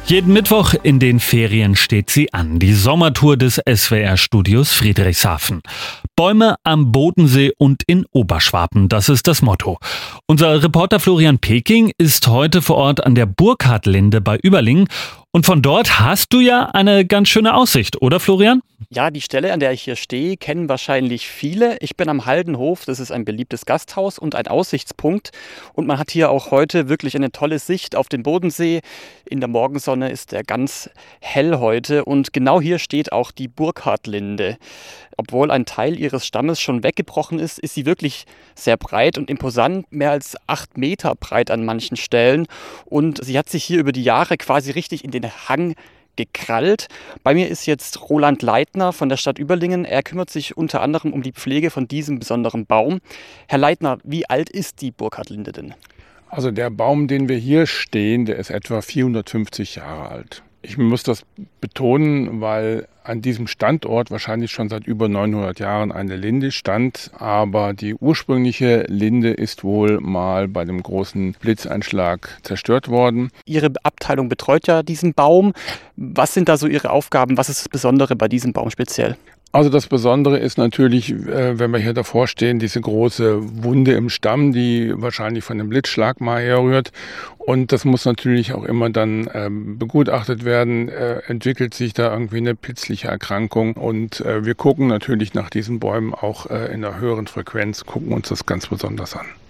Jeden Mittwoch in den Ferien steht sie an, die Sommertour des SWR-Studios Friedrichshafen. Bäume am Bodensee und in Oberschwaben, das ist das Motto. Unser Reporter Florian Peking ist heute vor Ort an der Burkhardlinde bei Überlingen. Und von dort hast du ja eine ganz schöne Aussicht, oder Florian? Ja, die Stelle, an der ich hier stehe, kennen wahrscheinlich viele. Ich bin am Haldenhof, das ist ein beliebtes Gasthaus und ein Aussichtspunkt. Und man hat hier auch heute wirklich eine tolle Sicht auf den Bodensee. In der Morgensonne ist er ganz hell heute und genau hier steht auch die Burkhardlinde. Obwohl ein Teil ihres Stammes schon weggebrochen ist, ist sie wirklich sehr breit und imposant, mehr als 8 Meter breit an manchen Stellen. Und sie hat sich hier über die Jahre quasi richtig in den Hang gekrallt. Bei mir ist jetzt Roland Leitner von der Stadt Überlingen. Er kümmert sich unter anderem um die Pflege von diesem besonderen Baum. Herr Leitner, wie alt ist die Burkhardlinde denn? Also der Baum, den wir hier stehen, der ist etwa 450 Jahre alt. Ich muss das betonen, weil an diesem Standort wahrscheinlich schon seit über 900 Jahren eine Linde stand. Aber die ursprüngliche Linde ist wohl mal bei dem großen Blitzeinschlag zerstört worden. Ihre Abteilung betreut ja diesen Baum. Was sind da so Ihre Aufgaben? Was ist das Besondere bei diesem Baum speziell? Also das Besondere ist natürlich, wenn wir hier davor stehen, diese große Wunde im Stamm, die wahrscheinlich von dem Blitzschlag mal herrührt. Und das muss natürlich auch immer dann begutachtet werden. Entwickelt sich da irgendwie eine pilzliche Erkrankung? Und wir gucken natürlich nach diesen Bäumen auch in einer höheren Frequenz, gucken uns das ganz besonders an.